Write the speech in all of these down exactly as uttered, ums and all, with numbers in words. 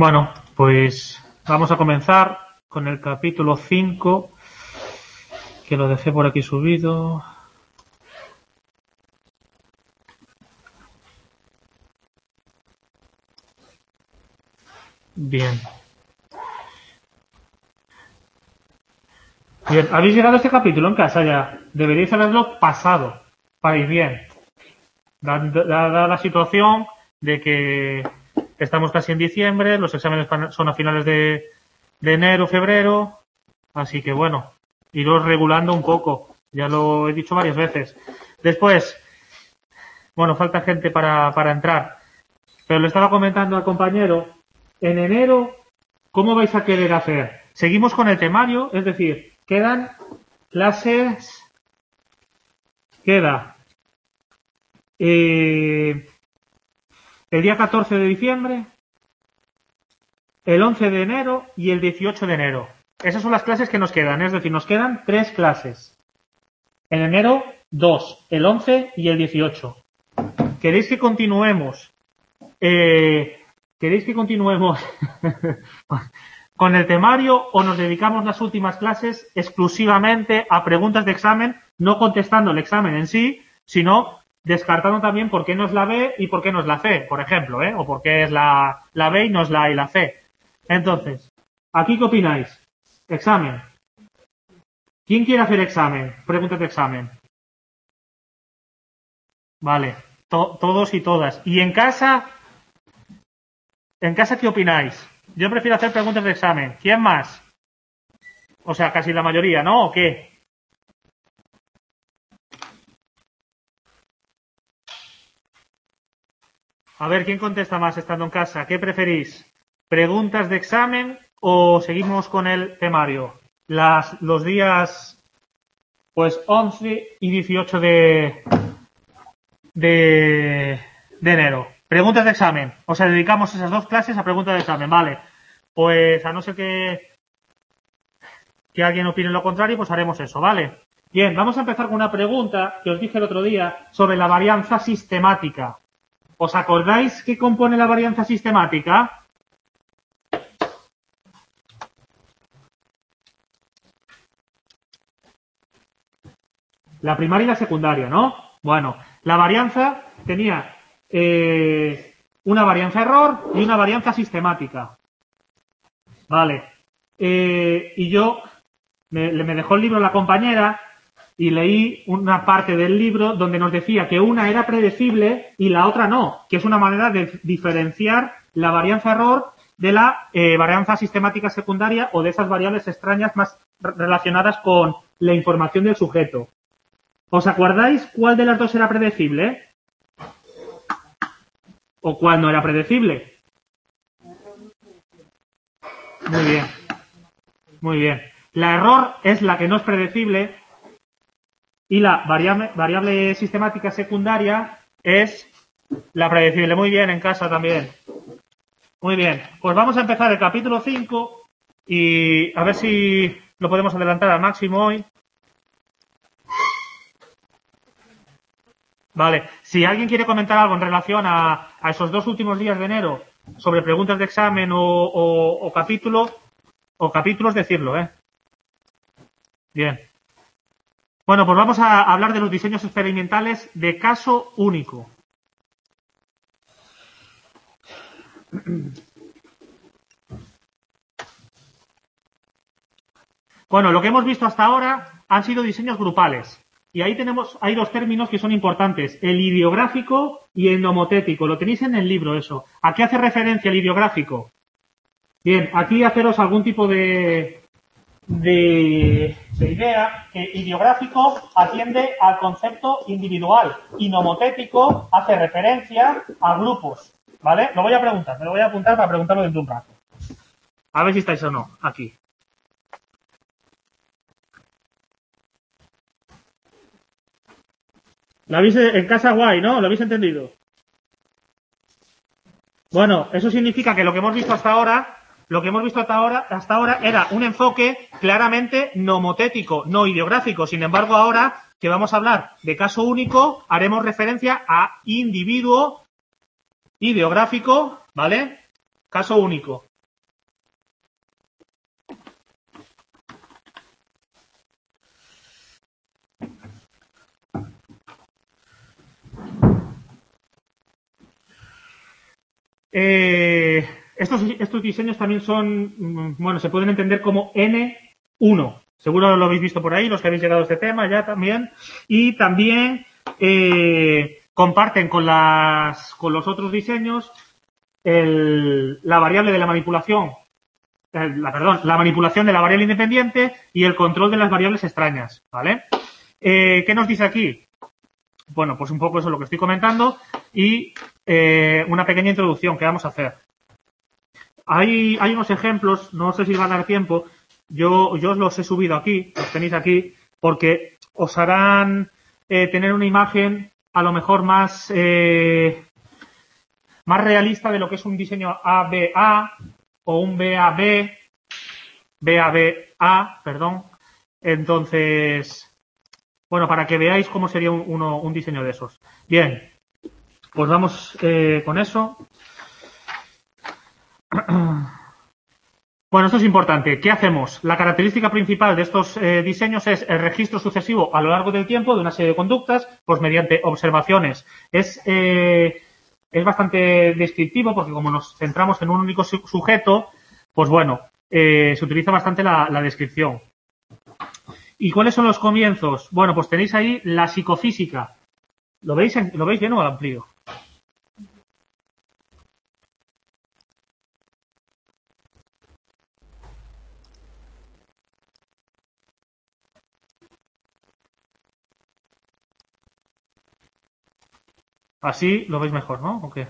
Bueno, pues vamos a comenzar con el capítulo cinco, que lo dejé por aquí subido. Bien. Bien, ¿habéis llegado a este capítulo en casa ya? Deberíais haberlo pasado para ir bien. Dada la situación de que estamos casi en diciembre, los exámenes son a finales de, de enero, febrero, así que bueno, iros regulando un poco, ya lo he dicho varias veces. Después, bueno, falta gente para, para entrar, pero le estaba comentando al compañero, en enero, ¿cómo vais a querer hacer? Seguimos con el temario, es decir, quedan clases, queda eh, el día catorce de diciembre, el once de enero y el dieciocho de enero. Esas son las clases que nos quedan, es decir, nos quedan tres clases. En enero, dos, el once y el dieciocho. ¿Queréis que continuemos? Eh, ¿Queréis que continuemos con el temario o nos dedicamos las últimas clases exclusivamente a preguntas de examen, no contestando el examen en sí, sino descartando también por qué no es la B y por qué no es la C, por ejemplo, ¿eh? O por qué es la, la B y no es la A y la C. Entonces, ¿aquí qué opináis? Examen. ¿Quién quiere hacer examen? Preguntas de examen. Vale, to todos y todas. ¿Y en casa? ¿En casa qué opináis? Yo prefiero hacer preguntas de examen. ¿Quién más? O sea, casi la mayoría, ¿no? ¿O qué? A ver, ¿quién contesta más estando en casa? ¿Qué preferís? ¿Preguntas de examen o seguimos con el temario? Las, los días, pues, once y dieciocho de, de, de enero. Preguntas de examen. O sea, dedicamos esas dos clases a preguntas de examen, vale. Pues, a no ser que, que alguien opine lo contrario, pues haremos eso, ¿vale? Bien, vamos a empezar con una pregunta que os dije el otro día sobre la varianza sistemática. ¿Os acordáis qué compone la varianza sistemática? La primaria y la secundaria, ¿no? Bueno, la varianza tenía eh, una varianza error y una varianza sistemática. Vale. Eh, y yo, me, me dejó el libro la compañera y leí una parte del libro donde nos decía que una era predecible y la otra no, que es una manera de diferenciar la varianza error de la eh, varianza sistemática secundaria o de esas variables extrañas más relacionadas con la información del sujeto. ¿Os acordáis cuál de las dos era predecible? ¿O cuál no era predecible? Muy bien. Muy bien. La error es la que no es predecible y la variable, variable sistemática secundaria es la predecible. Muy bien, en casa también. Muy bien. Pues vamos a empezar el capítulo cinco y a ver si lo podemos adelantar al máximo hoy. Vale, si alguien quiere comentar algo en relación a, a esos dos últimos días de enero sobre preguntas de examen o, o, o capítulo, o capítulos, decirlo, ¿eh? Bien. Bueno, pues vamos a hablar de los diseños experimentales de caso único. Bueno, lo que hemos visto hasta ahora han sido diseños grupales. Y ahí tenemos, hay dos términos que son importantes, el ideográfico y el nomotético. Lo tenéis en el libro eso. ¿A qué hace referencia el ideográfico? Bien, aquí haceros algún tipo de, de, de idea que ideográfico atiende al concepto individual y nomotético hace referencia a grupos. ¿Vale? Lo voy a preguntar, me lo voy a apuntar para preguntarlo dentro de un rato. A ver si estáis o no, aquí. ¿La habéis en casa guay, no? ¿Lo habéis entendido? Bueno, eso significa que lo que hemos visto hasta ahora, lo que hemos visto hasta ahora, hasta ahora era un enfoque claramente nomotético, no ideográfico. Sin embargo, ahora que vamos a hablar de caso único, haremos referencia a individuo ideográfico, ¿vale? Caso único. Eh, estos, estos diseños también son, bueno, se pueden entender como N uno. Seguro lo habéis visto por ahí, los que habéis llegado a este tema ya también. Y también eh, comparten con, las, con los otros diseños el, la variable de la manipulación, el, la, perdón, la manipulación de la variable independiente y el control de las variables extrañas, ¿vale? Eh, ¿Qué nos dice aquí? Bueno, pues un poco eso es lo que estoy comentando y eh, una pequeña introducción que vamos a hacer. Hay, hay unos ejemplos, no sé si va a dar tiempo, yo, yo os los he subido aquí, los tenéis aquí, porque os harán eh, tener una imagen a lo mejor más, eh, más realista de lo que es un diseño A B A o un B A B, B A B A, perdón. Entonces, bueno, para que veáis cómo sería un, uno, un diseño de esos. Bien, pues vamos eh, con eso. Bueno, esto es importante. ¿Qué hacemos? La característica principal de estos eh, diseños es el registro sucesivo a lo largo del tiempo de una serie de conductas, pues mediante observaciones. Es, eh, es bastante descriptivo porque como nos centramos en un único su sujeto, pues bueno, eh, se utiliza bastante la, la descripción. ¿Y cuáles son los comienzos? Bueno, pues tenéis ahí la psicofísica. ¿Lo veis, en, ¿lo veis bien o lo amplío? Así lo veis mejor, ¿no? ¿O qué?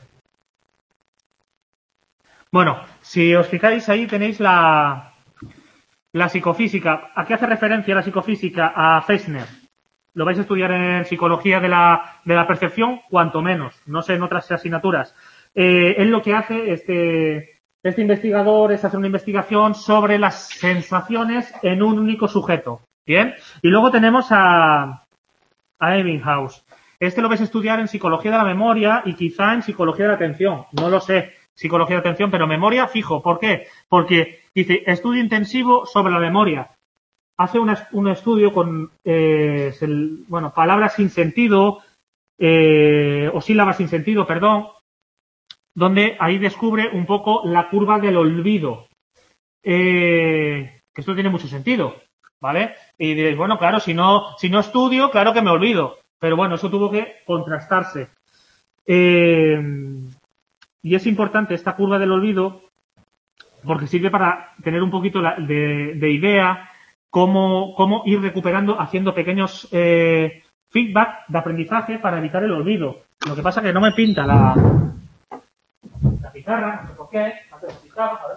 Bueno, si os fijáis ahí tenéis la, la psicofísica. ¿A qué hace referencia la psicofísica? A Fechner. Lo vais a estudiar en psicología de la, de la percepción, cuanto menos, no sé en otras asignaturas. Eh, él lo que hace, este, este investigador, es hacer una investigación sobre las sensaciones en un único sujeto. ¿Bien? Y luego tenemos a, a Ebbinghaus. Este lo vais a estudiar en psicología de la memoria y quizá en psicología de la atención. No lo sé, psicología de atención, pero memoria fijo. ¿Por qué? Porque dice estudio intensivo sobre la memoria. Hace una, un estudio con eh, el, bueno, palabras sin sentido eh, o sílabas sin sentido, perdón, donde ahí descubre un poco la curva del olvido. Eh, que esto tiene mucho sentido, ¿vale? Y diréis, bueno, claro, si no, si no estudio, claro que me olvido. Pero bueno, eso tuvo que contrastarse. Eh, y es importante esta curva del olvido porque sirve para tener un poquito de, de idea cómo, cómo ir recuperando haciendo pequeños eh, feedback de aprendizaje para evitar el olvido. Lo que pasa es que no me pinta la, la pizarra, no sé por qué, antes lo pintaba, a ver.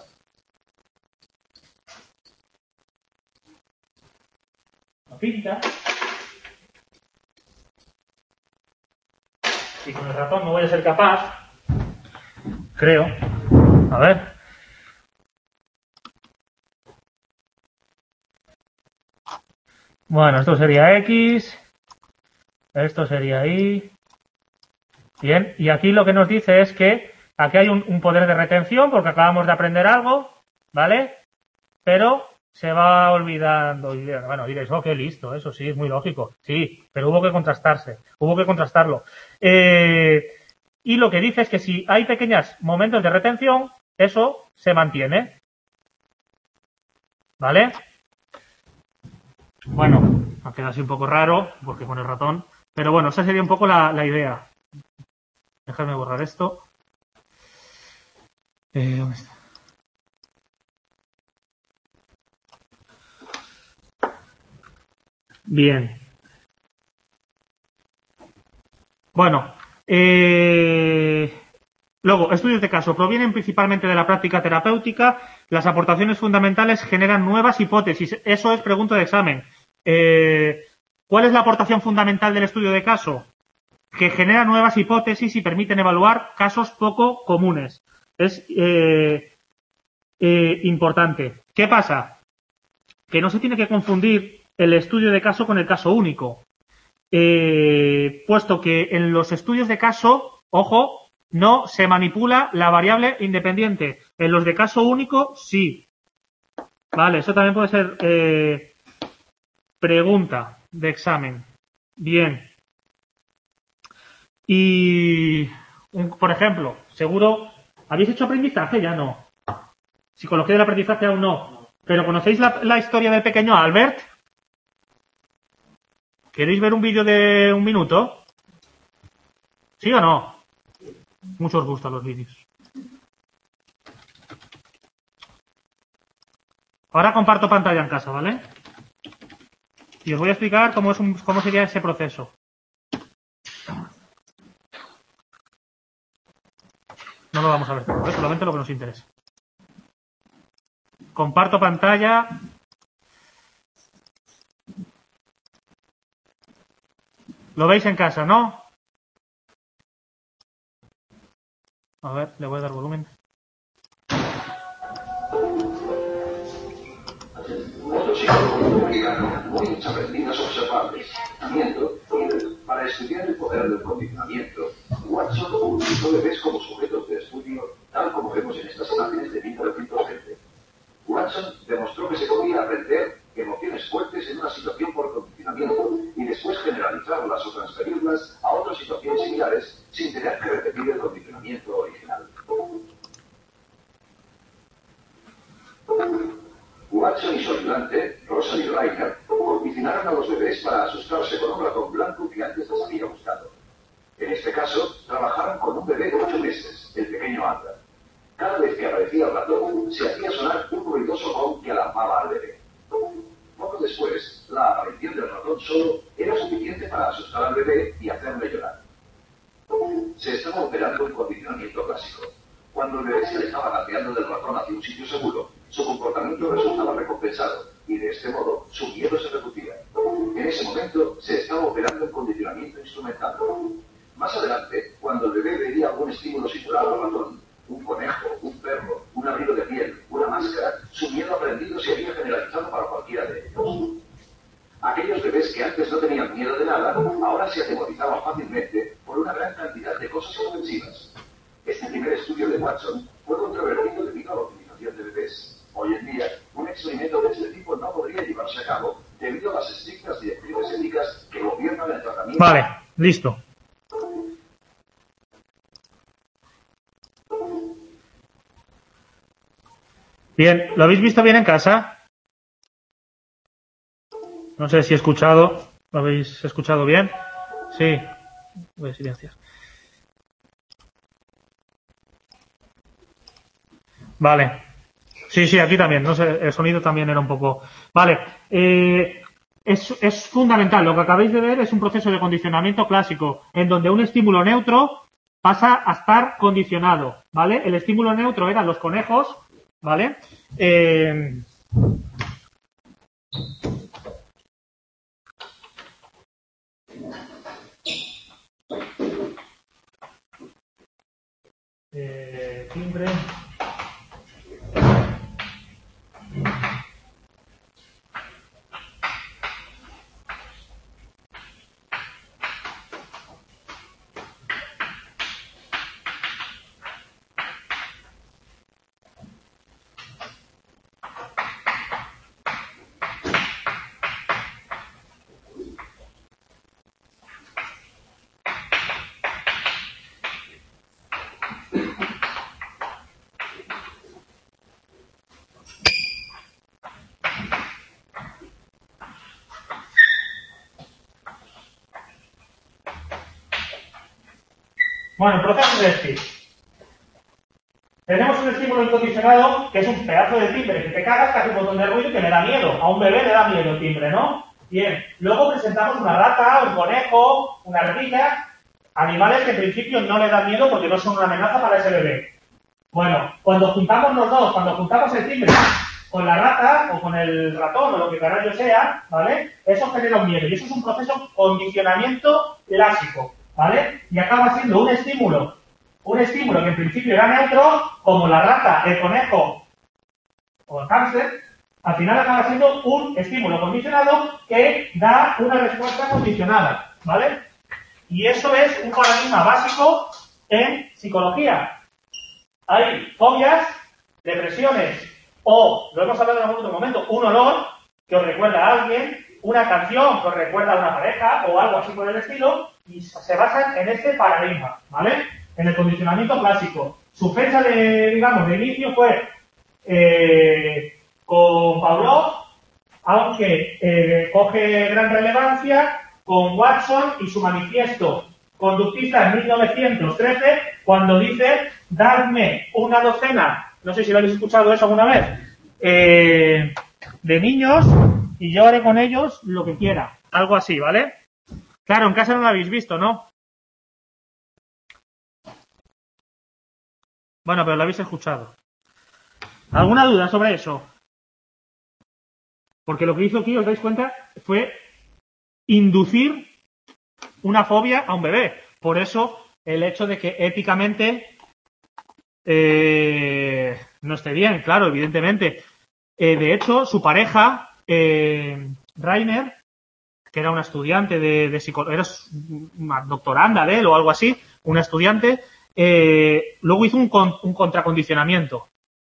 No pinta. Y con el ratón no voy a ser capaz, creo. A ver. Bueno, esto sería X, esto sería Y. Bien, y aquí lo que nos dice es que aquí hay un, un poder de retención porque acabamos de aprender algo, ¿vale? Pero se va olvidando. Y, bueno, diréis, oh, qué listo, eso sí, es muy lógico. Sí, pero hubo que contrastarse, hubo que contrastarlo. Eh, y lo que dice es que si hay pequeños momentos de retención, eso se mantiene. ¿Vale? Bueno, ha quedado así un poco raro, porque con el ratón. Pero bueno, esa sería un poco la, la idea. Déjame borrar esto. Eh, ¿Dónde está? Bien. Bueno, eh, luego, estudios de caso provienen principalmente de la práctica terapéutica. Las aportaciones fundamentales generan nuevas hipótesis. Eso es pregunta de examen. Eh, ¿Cuál es la aportación fundamental del estudio de caso? Que genera nuevas hipótesis y permiten evaluar casos poco comunes. Es eh, eh, importante. ¿Qué pasa? Que no se tiene que confundir el estudio de caso con el caso único. Eh, puesto que en los estudios de caso, ojo, no se manipula la variable independiente. En los de caso único, sí. Vale, eso también puede ser eh, pregunta de examen. Bien. Y, un, por ejemplo, seguro ¿Habéis hecho aprendizaje? Ya no. Psicología del aprendizaje aún no. ¿Pero conocéis la, la historia del pequeño Albert? ¿Queréis ver un vídeo de un minuto? ¿Sí o no? Mucho os gustan los vídeos. Ahora comparto pantalla en casa, ¿vale? Y os voy a explicar cómo, es un, cómo sería ese proceso. No lo vamos a ver todo, ¿eh? Solamente lo que nos interesa. Comparto pantalla. Lo veis en casa, ¿no? A ver, le voy a dar volumen. Otro psicólogo publicano muy aprendidas observables, para estudiar el poder del condicionamiento, Watson utilizó bebés como sujetos de estudio, tal como vemos en estas imágenes de mil novecientos veinte. Watson demostró que se podía aprender emociones fuertes en una situación por condicionamiento y después generalizarlas o transferirlas a otras situaciones similares sin tener que repetir el condicionamiento original. Watson y su ayudante, Rosalie Reiner, condicionaron a los bebés para asustarse con un ratón blanco que antes les había buscado. En este caso, trabajaron con un bebé de ocho meses, el pequeño Albert. Cada vez que aparecía el ratón, se hacía sonar un ruidoso gong que alarmaba al bebé. Poco después, la aparición del ratón solo era suficiente para asustar al bebé y hacerle llorar. Se estaba operando un condicionamiento clásico. Cuando el bebé se alejaba gateando del ratón hacia un sitio seguro, su comportamiento resultaba recompensado y de este modo su miedo se reducía. En ese momento se estaba operando un condicionamiento instrumental. Más adelante, cuando el bebé veía algún estímulo similar al ratón, un conejo, un perro, un abrigo de piel, una máscara, su miedo aprendido se había generalizado para cualquiera de ellos. Aquellos bebés que antes no tenían miedo de nada, ahora se atemorizaban fácilmente por una gran cantidad de cosas ofensivas. Este primer estudio de Watson fue controvertido debido a la utilización de bebés. Hoy en día, un experimento de este tipo no podría llevarse a cabo debido a las estrictas directrices éticas que gobiernan el tratamiento. Vale, listo. Bien, ¿lo habéis visto bien en casa? No sé si he escuchado. ¿Lo habéis escuchado bien? Sí. Voy a silenciar. Vale. Sí, sí, aquí también. No sé, el sonido también era un poco. Vale. Eh, es, es fundamental. Lo que acabáis de ver es un proceso de condicionamiento clásico, en donde un estímulo neutro pasa a estar condicionado. ¿Vale? El estímulo neutro eran los conejos. ¿Vale? Eh, eh, timbre. Bueno, proceso de speech. Tenemos un estímulo incondicionado que es un pedazo de timbre que te cagas, que hace un montón de ruido y que me da miedo. A un bebé le da miedo el timbre, ¿no? Bien. Luego presentamos una rata, un conejo, una ardilla, animales que en principio no le dan miedo porque no son una amenaza para ese bebé. Bueno, cuando juntamos los dos, cuando juntamos el timbre con la rata o con el ratón o lo que carajo sea, ¿vale? Eso genera un miedo y eso es un proceso de condicionamiento clásico, ¿vale? Y acaba siendo un estímulo, un estímulo que en principio era neutro, como la rata, el conejo o el hámster, al final acaba siendo un estímulo condicionado que da una respuesta condicionada, ¿vale? Y eso es un paradigma básico en psicología. Hay fobias, depresiones o, lo hemos hablado en algún otro momento, un olor que os recuerda a alguien, una canción que os recuerda a una pareja o algo así por el estilo, y se basan en este paradigma, ¿vale? en el condicionamiento clásico. Su fecha de, digamos, de inicio fue eh, con Pavlov, aunque eh, coge gran relevancia con Watson y su manifiesto conductista en mil novecientos trece, cuando dice: dadme una docena, no sé si lo habéis escuchado eso alguna vez, eh, de niños y yo haré con ellos lo que quiera. Algo así, ¿vale? Claro, en casa no lo habéis visto, ¿no? Bueno, pero lo habéis escuchado. ¿Alguna duda sobre eso? Porque lo que hizo aquí, os dais cuenta, fue inducir una fobia a un bebé. Por eso, el hecho de que éticamente eh, no esté bien, claro, evidentemente. Eh, de hecho, su pareja, eh, Rainer, que era una estudiante de, de psicología, era una doctoranda de él o algo así, una estudiante, eh, luego hizo un, con, un contracondicionamiento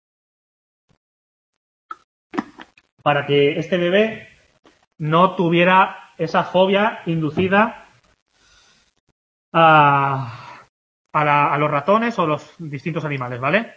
para que este bebé no tuviera esa fobia inducida a, a, la, a los ratones o los distintos animales, ¿vale?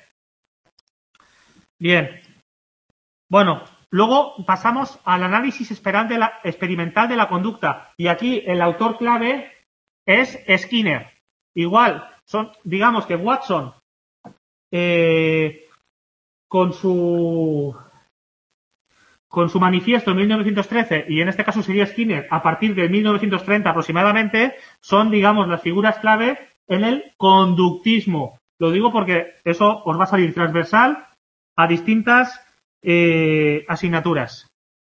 Bien. Bueno, luego pasamos al análisis experimental de la conducta. Y aquí el autor clave es Skinner. Igual, son, digamos que Watson, eh, con su con su manifiesto en mil novecientos trece, y en este caso sería Skinner a partir de mil novecientos treinta aproximadamente, son, digamos, las figuras clave en el conductismo. Lo digo porque eso os va a salir transversal a distintas eh, asignaturas.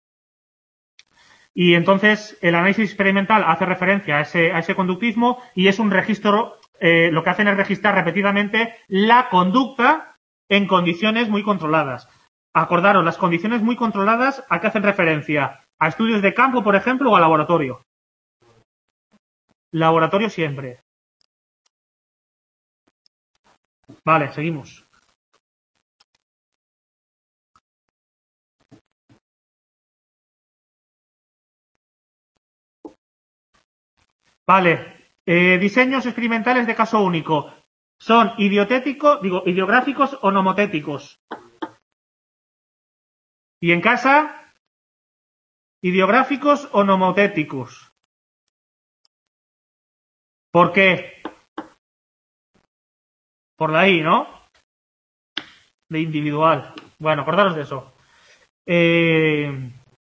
Y entonces el análisis experimental hace referencia a ese, a ese conductismo y es un registro, eh, lo que hacen es registrar repetidamente la conducta en condiciones muy controladas. Acordaros, las condiciones muy controladas, ¿a qué hacen referencia? ¿A estudios de campo, por ejemplo, o a laboratorio? Laboratorio siempre. Vale, seguimos. Vale, eh, diseños experimentales de caso único. ¿Son idiotéticos, digo, ideográficos o nomotéticos? ¿Y en casa? ¿Ideográficos o nomotéticos? ¿Por qué? Por la I, ¿no? De individual. Bueno, acordaros de eso. Eh,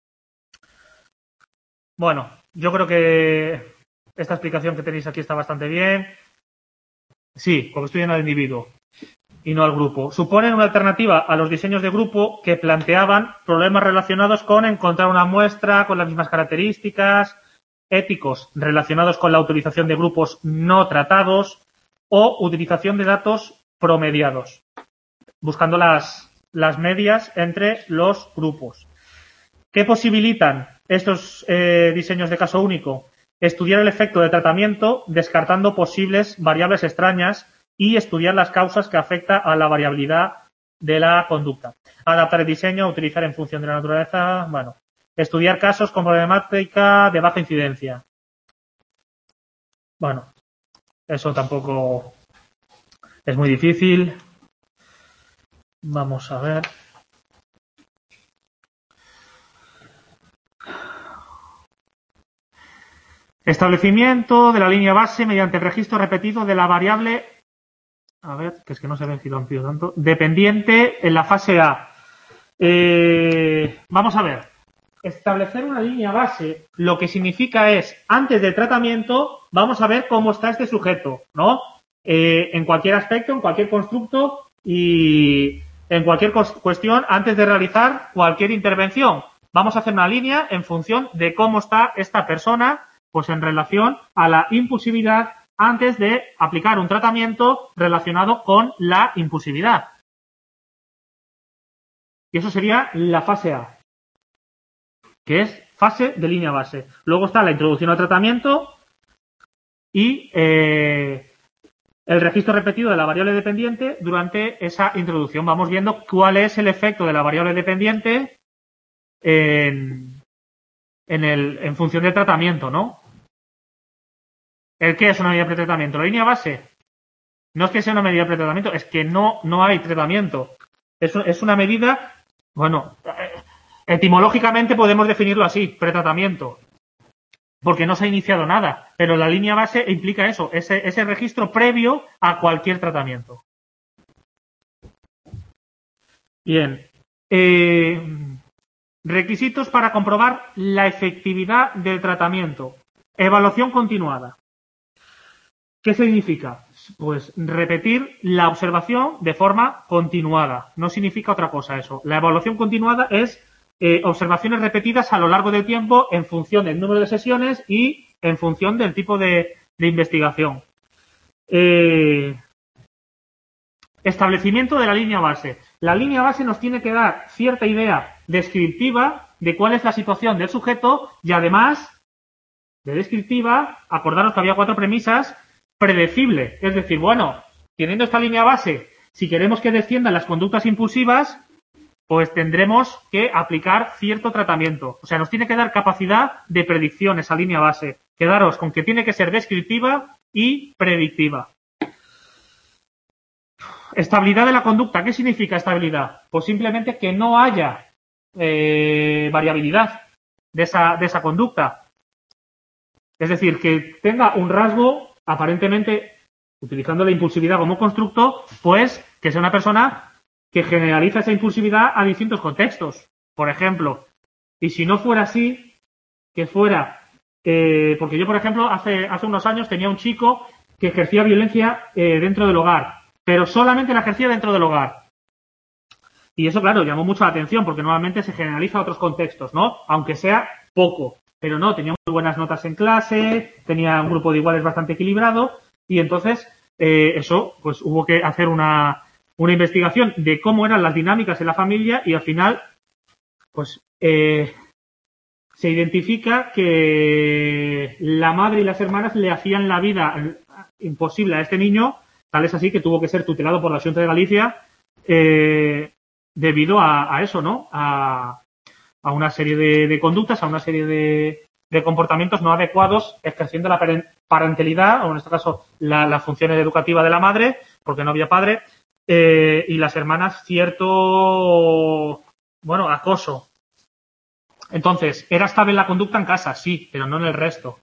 bueno, yo creo que esta explicación que tenéis aquí está bastante bien. Sí, porque estudian al individuo y no al grupo. Suponen una alternativa a los diseños de grupo que planteaban problemas relacionados con encontrar una muestra con las mismas características, éticos relacionados con la utilización de grupos no tratados o utilización de datos promediados, buscando las, las medias entre los grupos. ¿Qué posibilitan estos eh, diseños de caso único? Estudiar el efecto de tratamiento descartando posibles variables extrañas y estudiar las causas que afectan a la variabilidad de la conducta. Adaptar el diseño a utilizar en función de la naturaleza. Bueno, estudiar casos con problemática de baja incidencia. Bueno, eso tampoco es muy difícil. Vamos a ver. Establecimiento de la línea base mediante el registro repetido de la variable, a ver, que es que no se ve si lo amplío tanto, dependiente en la fase A. Eh, vamos a ver. Establecer una línea base lo que significa es, antes del tratamiento, vamos a ver cómo está este sujeto, ¿no? Eh, en cualquier aspecto, en cualquier constructo y en cualquier cuestión, antes de realizar cualquier intervención. Vamos a hacer una línea en función de cómo está esta persona, pues en relación a la impulsividad antes de aplicar un tratamiento relacionado con la impulsividad. Y eso sería la fase A, que es fase de línea base. Luego está la introducción al tratamiento y eh, el registro repetido de la variable dependiente durante esa introducción. Vamos viendo cuál es el efecto de la variable dependiente en, en, el, en función del tratamiento, ¿no? ¿El qué es una línea de pretratamiento? La línea base. No es que sea una medida de pretratamiento, es que no, no hay tratamiento. Es, es una medida, bueno, etimológicamente podemos definirlo así, pretratamiento. Porque no se ha iniciado nada. Pero la línea base implica eso, ese, ese registro previo a cualquier tratamiento. Bien. Eh, requisitos para comprobar la efectividad del tratamiento. Evaluación continuada. ¿Qué significa? Pues repetir la observación de forma continuada. No significa otra cosa eso. La evaluación continuada es eh, observaciones repetidas a lo largo del tiempo en función del número de sesiones y en función del tipo de, de investigación. Eh, establecimiento de la línea base. La línea base nos tiene que dar cierta idea descriptiva de cuál es la situación del sujeto y además de descriptiva, acordaros que había cuatro premisas, predecible. Es decir, bueno, teniendo esta línea base, si queremos que desciendan las conductas impulsivas, pues tendremos que aplicar cierto tratamiento. O sea, nos tiene que dar capacidad de predicción esa línea base. Quedaros con que tiene que ser descriptiva y predictiva. Estabilidad de la conducta. ¿Qué significa estabilidad? Pues simplemente que no haya eh, variabilidad de esa, de esa conducta. Es decir, que tenga un rasgo, aparentemente, utilizando la impulsividad como constructo, pues que sea una persona que generaliza esa impulsividad a distintos contextos. Por ejemplo, y si no fuera así, que fuera, eh, porque yo, por ejemplo, hace, hace unos años tenía un chico que ejercía violencia eh, dentro del hogar, pero solamente la ejercía dentro del hogar. Y eso, claro, llamó mucho la atención, porque normalmente se generaliza a otros contextos, ¿no? Aunque sea poco. Pero no, tenía muy buenas notas en clase, tenía un grupo de iguales bastante equilibrado, y entonces eh, eso, pues hubo que hacer una, una investigación de cómo eran las dinámicas en la familia y al final, pues eh, se identifica que la madre y las hermanas le hacían la vida imposible a este niño, tal es así que tuvo que ser tutelado por la Xunta de Galicia eh, debido a, a eso, ¿no? A, a una serie de, de conductas, a una serie de, de comportamientos no adecuados, ejerciendo la parentalidad, o en este caso la, la función educativa de la madre, porque no había padre, eh, y las hermanas cierto, bueno, acoso. Entonces, ¿era estable la conducta en casa? Sí, pero no en el resto.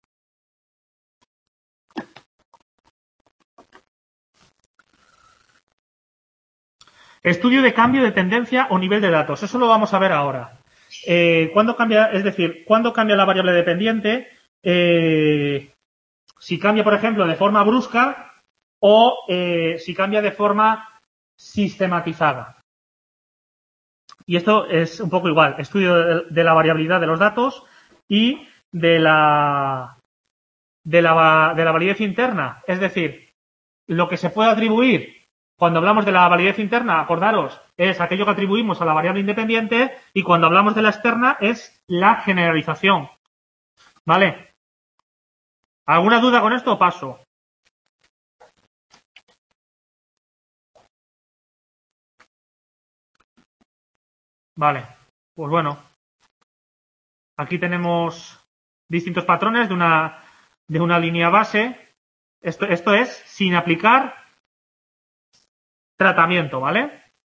Estudio de cambio de tendencia o nivel de datos. Eso lo vamos a ver ahora. Eh, ¿Cuándo cambia? Es decir, ¿cuándo cambia la variable dependiente? Eh, si cambia, por ejemplo, de forma brusca o eh, si cambia de forma sistematizada. Y esto es un poco igual. Estudio de, de la variabilidad de los datos y de la, de la, de la validez interna. Es decir, lo que se puede atribuir cuando hablamos de la validez interna, acordaros, es aquello que atribuimos a la variable independiente, y cuando hablamos de la externa es la generalización. ¿Vale? ¿Alguna duda con esto? Paso. Vale. Pues bueno. Aquí tenemos distintos patrones de una, de una línea base. Esto, esto es sin aplicar tratamiento, ¿vale?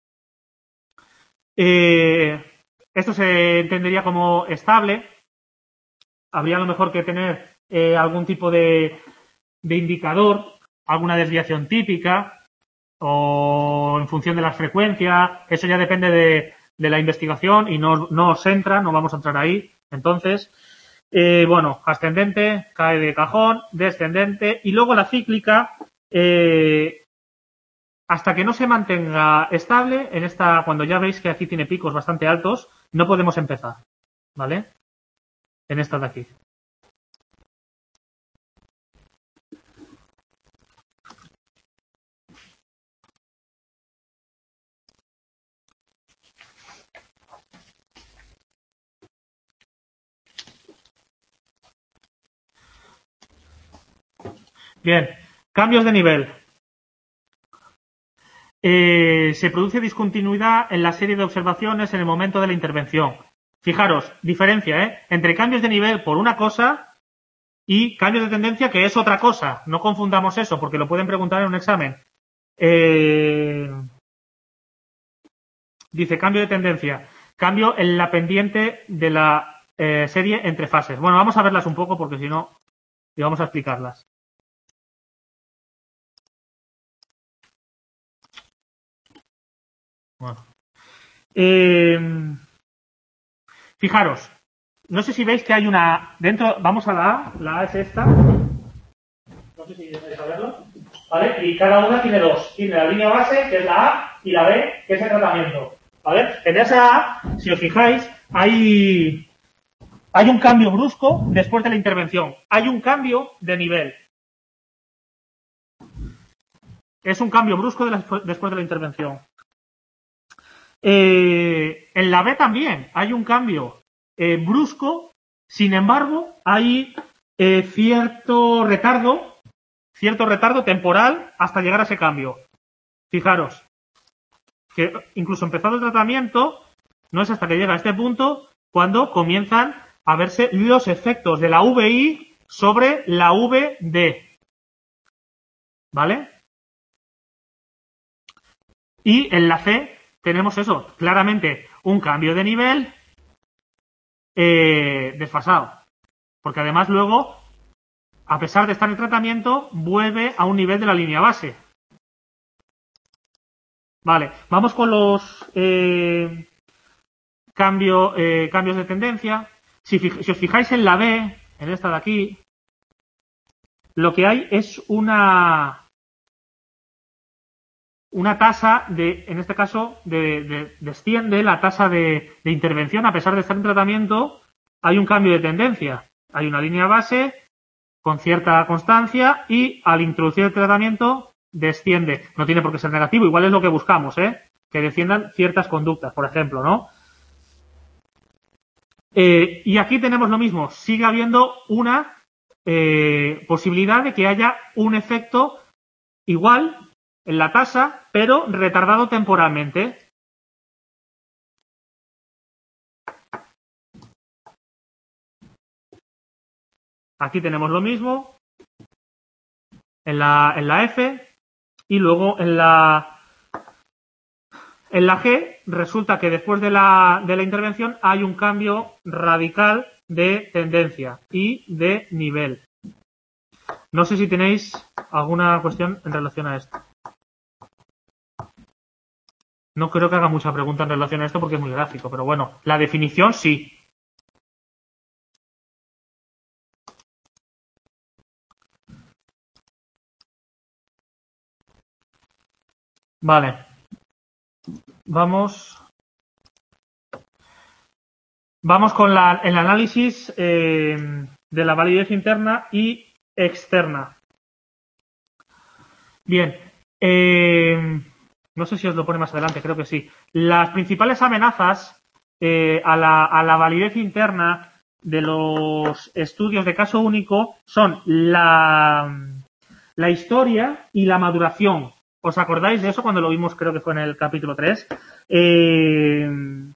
Eh, esto se entendería como estable. Habría a lo mejor que tener eh, algún tipo de, de indicador, alguna desviación típica o en función de la frecuencia. Eso ya depende de, de la investigación y no, no os entra, no vamos a entrar ahí. Entonces, eh, bueno, ascendente, cae de cajón, descendente y luego la cíclica, eh, hasta que no se mantenga estable, en esta, cuando ya veis que aquí tiene picos bastante altos, no podemos empezar, ¿vale? En esta de aquí. Bien, cambios de nivel. Eh, se produce discontinuidad en la serie de observaciones en el momento de la intervención. Fijaros, diferencia, ¿eh? Entre cambios de nivel por una cosa y cambios de tendencia que es otra cosa. No confundamos eso, porque lo pueden preguntar en un examen. Eh, dice cambio de tendencia. Cambio en la pendiente de la eh, serie entre fases. Bueno, vamos a verlas un poco porque si no, y vamos a explicarlas. Bueno. Eh, fijaros, no sé si veis que hay una... Dentro, vamos a la A, la A es esta. No sé si vais a verlo. ¿Vale? Y cada una tiene dos. Tiene la línea base, que es la A, y la B, que es el tratamiento. ¿Vale? En esa A, si os fijáis, hay, hay un cambio brusco después de la intervención. Hay un cambio de nivel. Es un cambio brusco de la, después de la intervención. Eh, en la B también hay un cambio eh, brusco, sin embargo, hay eh, cierto retardo, cierto retardo temporal hasta llegar a ese cambio. Fijaros, que incluso empezado el tratamiento, no es hasta que llega a este punto cuando comienzan a verse los efectos de la V I sobre la V D. ¿Vale? Y en la C tenemos eso, claramente un cambio de nivel eh, desfasado. Porque además luego, a pesar de estar en tratamiento, vuelve a un nivel de la línea base. Vale, vamos con los eh, cambio, eh, cambios de tendencia. Si, si os fijáis en la B, en esta de aquí, lo que hay es una una tasa de, en este caso, de, de, desciende la tasa de, de intervención. A pesar de estar en tratamiento, hay un cambio de tendencia. Hay una línea base con cierta constancia y al introducir el tratamiento desciende. No tiene por qué ser negativo, igual es lo que buscamos, ¿eh? Que desciendan ciertas conductas, por ejemplo, ¿no? Eh, y aquí tenemos lo mismo. Sigue habiendo una eh, posibilidad de que haya un efecto igual en la tasa, pero retardado temporalmente. Aquí tenemos lo mismo en la, en la F y luego en la, en la G resulta que después de la, de la intervención hay un cambio radical de tendencia y de nivel. No sé si tenéis alguna cuestión en relación a esto. No creo que haga mucha pregunta en relación a esto porque es muy gráfico, pero bueno, la definición sí. Vale. Vamos. Vamos con la, el análisis eh, de la validez interna y externa. Bien. Eh, no sé si os lo pone más adelante, creo que sí. Las principales amenazas eh, a, la, a la validez interna de los estudios de caso único son la, la historia y la maduración. ¿Os acordáis de eso cuando lo vimos? Creo que fue en el capítulo tres. Eh,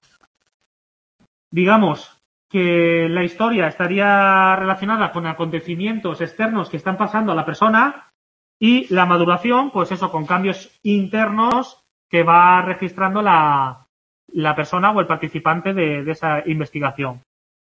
digamos que la historia estaría relacionada con acontecimientos externos que están pasando a la persona y la maduración, pues eso, con cambios internos que va registrando la, la persona o el participante de, de esa investigación.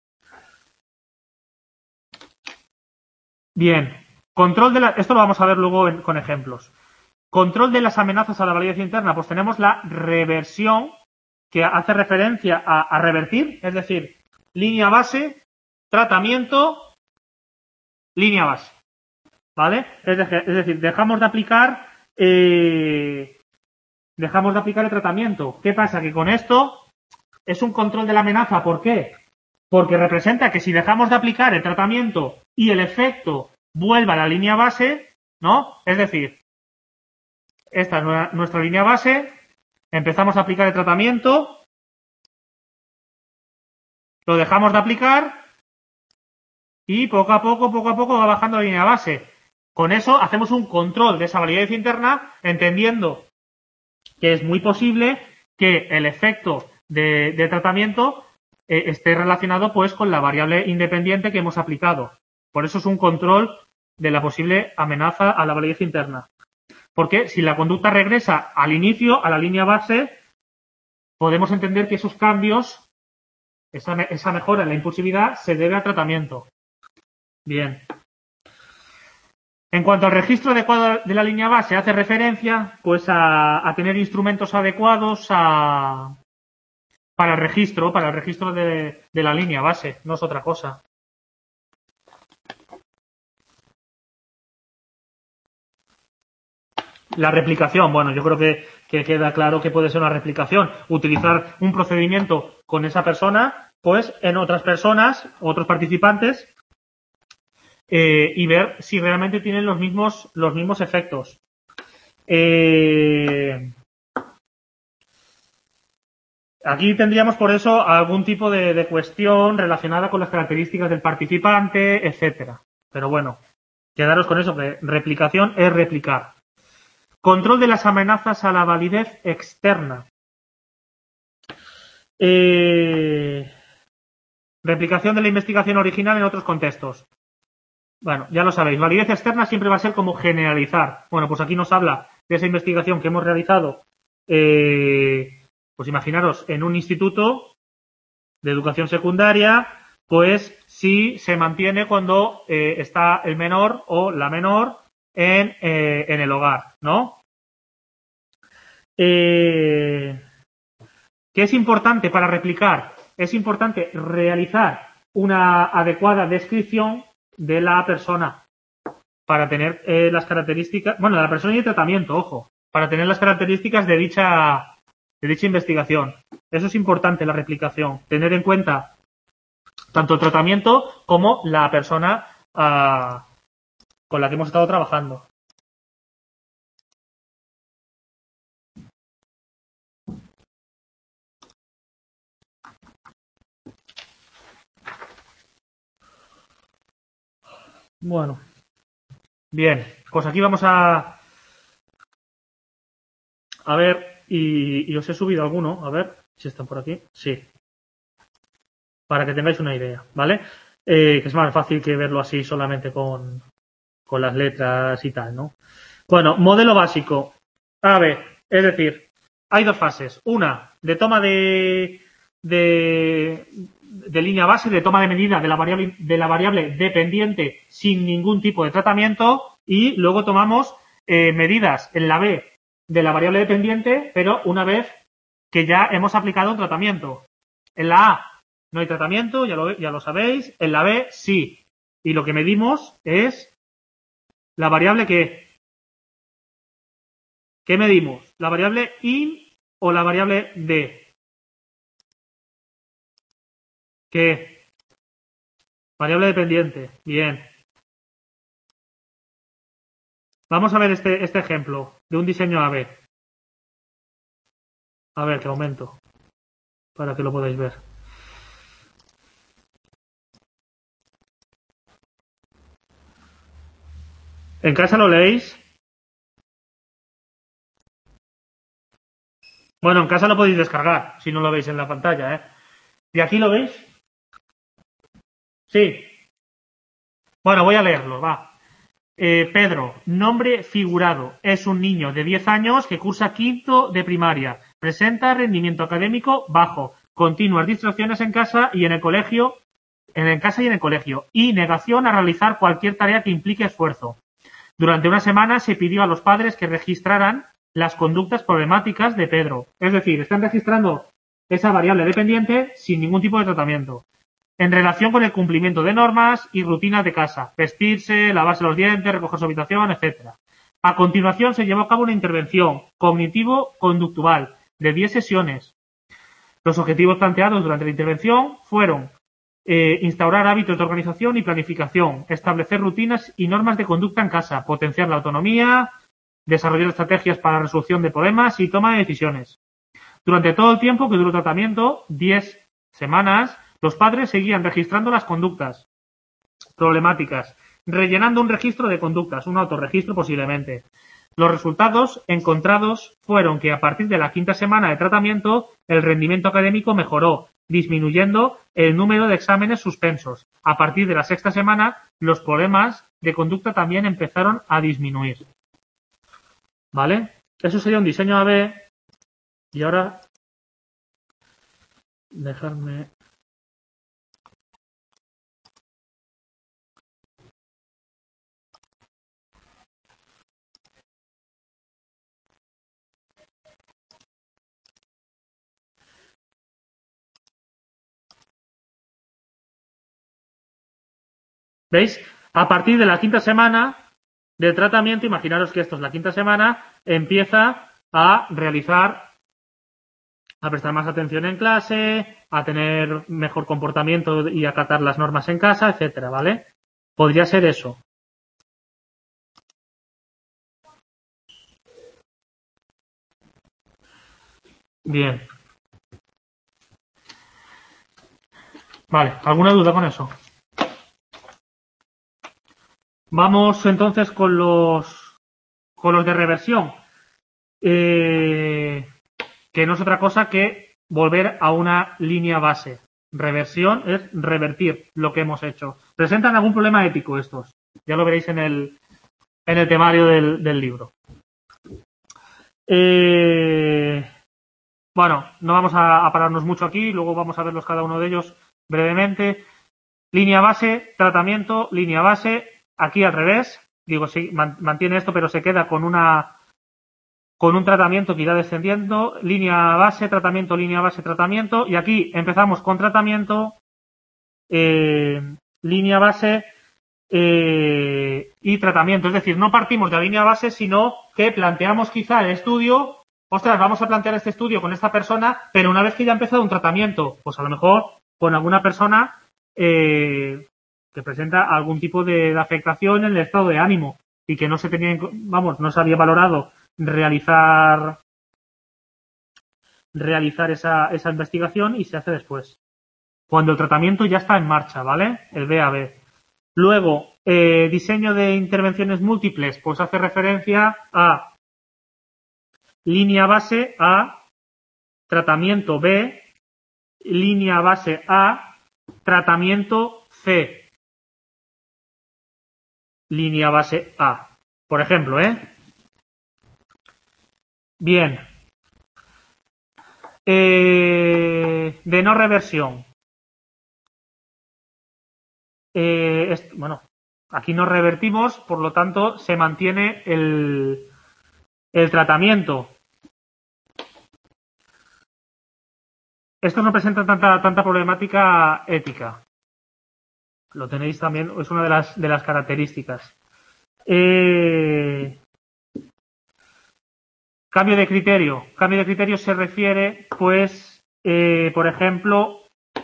Bien, control de la, esto lo vamos a ver luego en, con ejemplos. Control de las amenazas a la validez interna, pues tenemos la reversión, que hace referencia a, a revertir, es decir, línea base, tratamiento, línea base. ¿Vale? Es, de, es decir, dejamos de aplicar eh, dejamos de aplicar el tratamiento. ¿Qué pasa? Que con esto es un control de la amenaza. ¿Por qué? Porque representa que si dejamos de aplicar el tratamiento y el efecto vuelva a la línea base, ¿no? Es decir, esta es nuestra línea base, empezamos a aplicar el tratamiento, lo dejamos de aplicar y poco a poco, poco a poco va bajando la línea base. Con eso hacemos un control de esa validez interna, entendiendo que es muy posible que el efecto de, de tratamiento eh, esté relacionado pues con la variable independiente que hemos aplicado. Por eso es un control de la posible amenaza a la validez interna. Porque si la conducta regresa al inicio, a la línea base, podemos entender que esos cambios, esa, esa mejora en la impulsividad, se debe al tratamiento. Bien. En cuanto al registro adecuado de la línea base, hace referencia pues a, a tener instrumentos adecuados a, para el registro, para el registro de, de la línea base, no es otra cosa. La replicación, bueno, yo creo que, que queda claro que puede ser una replicación. Utilizar un procedimiento con esa persona, pues en otras personas, otros participantes, eh, y ver si realmente tienen los mismos, los mismos efectos. Eh, aquí tendríamos por eso algún tipo de, de cuestión relacionada con las características del participante, etcétera. Pero bueno, quedaros con eso, que replicación es replicar. Control de las amenazas a la validez externa. Eh, replicación de la investigación original en otros contextos. Bueno, ya lo sabéis, validez externa siempre va a ser como generalizar. Bueno, pues aquí nos habla de esa investigación que hemos realizado, eh, pues imaginaros, en un instituto de educación secundaria, pues si se mantiene cuando eh, está el menor o la menor en, eh, en el hogar, ¿no? Eh, ¿Qué es importante para replicar? Es importante realizar una adecuada descripción de la persona para tener eh, las características, bueno, de la persona y el tratamiento, ojo, para tener las características de dicha, de dicha investigación. Eso es importante, la replicación, tener en cuenta tanto el tratamiento como la persona uh, con la que hemos estado trabajando. Bueno, bien, pues aquí vamos a a ver, y, y os he subido alguno, a ver si están por aquí, sí, para que tengáis una idea, ¿vale? Eh, que es más fácil que verlo así solamente con, con las letras y tal, ¿no? Bueno, modelo básico, A ver, es decir, hay dos fases, una de toma de, de de línea base, de toma de medida de la variable de la variable dependiente sin ningún tipo de tratamiento, y luego tomamos eh, medidas en la B de la variable dependiente, pero una vez que ya hemos aplicado un tratamiento. En la A no hay tratamiento, ya lo, ya lo sabéis, en la B sí, y lo que medimos es la variable que ¿qué medimos? ¿La variable in o la variable d? ¿Qué? Variable dependiente. Bien. Vamos a ver este, este ejemplo de un diseño A B. A ver, que aumento. Para que lo podáis ver. ¿En casa lo leéis? Bueno, en casa lo podéis descargar, si no lo veis en la pantalla, ¿eh? ¿Y aquí lo veis? Sí. Bueno, voy a leerlo, va. Eh, Pedro, nombre figurado. Es un niño de diez años que cursa quinto de primaria. Presenta rendimiento académico bajo. Continuas distracciones en casa y en el colegio, en casa y en el colegio. Y negación a realizar cualquier tarea que implique esfuerzo. Durante una semana se pidió a los padres que registraran las conductas problemáticas de Pedro. Es decir, están registrando esa variable dependiente sin ningún tipo de tratamiento. En relación con el cumplimiento de normas y rutinas de casa, vestirse, lavarse los dientes, recoger su habitación, etcétera. A continuación se llevó a cabo una intervención cognitivo-conductual de diez sesiones. Los objetivos planteados durante la intervención fueron eh, instaurar hábitos de organización y planificación, establecer rutinas y normas de conducta en casa, potenciar la autonomía, desarrollar estrategias para la resolución de problemas y toma de decisiones. Durante todo el tiempo que duró el tratamiento, diez semanas, los padres seguían registrando las conductas problemáticas, rellenando un registro de conductas, un autorregistro posiblemente. Los resultados encontrados fueron que a partir de la quinta semana de tratamiento, el rendimiento académico mejoró, disminuyendo el número de exámenes suspensos. A partir de la sexta semana, los problemas de conducta también empezaron a disminuir. ¿Vale? Eso sería un diseño A B. Y ahora, dejadme... ¿Veis? A partir de la quinta semana del tratamiento, imaginaros que esto es la quinta semana, empieza a realizar, a prestar más atención en clase, a tener mejor comportamiento y acatar las normas en casa, etcétera, ¿vale? Podría ser eso. Bien. Vale, ¿alguna duda con eso? Vamos entonces con los con los de reversión, eh, que no es otra cosa que volver a una línea base. Reversión es revertir lo que hemos hecho. Presentan algún problema ético estos, ya lo veréis en el en el temario del, del libro. Eh, bueno, no vamos a, a pararnos mucho aquí, luego vamos a verlos cada uno de ellos brevemente. Línea base, tratamiento, línea base. Aquí al revés, digo, sí, mantiene esto, pero se queda con una con un tratamiento que irá descendiendo, línea base, tratamiento, línea base, tratamiento, y aquí empezamos con tratamiento, eh, línea base eh, y tratamiento. Es decir, no partimos de la línea base, sino que planteamos quizá el estudio, ostras, vamos a plantear este estudio con esta persona, pero una vez que ya ha empezado un tratamiento, pues a lo mejor con alguna persona eh, que presenta algún tipo de, de afectación en el estado de ánimo y que no se tenía, vamos, no se había valorado realizar realizar esa, esa investigación y se hace después. Cuando el tratamiento ya está en marcha, ¿vale? El B A B. Luego, eh, diseño de intervenciones múltiples, pues hace referencia a línea base A, tratamiento B, línea base A, tratamiento C. Línea base A. Por ejemplo, ¿eh? Bien. Eh, de no reversión. Eh, es, bueno, aquí no revertimos, por lo tanto, se mantiene el, el tratamiento. Esto no presenta tanta, tanta problemática ética. Lo tenéis también, es una de las, de las características. Eh, cambio de criterio. Cambio de criterio se refiere, pues, eh, por ejemplo,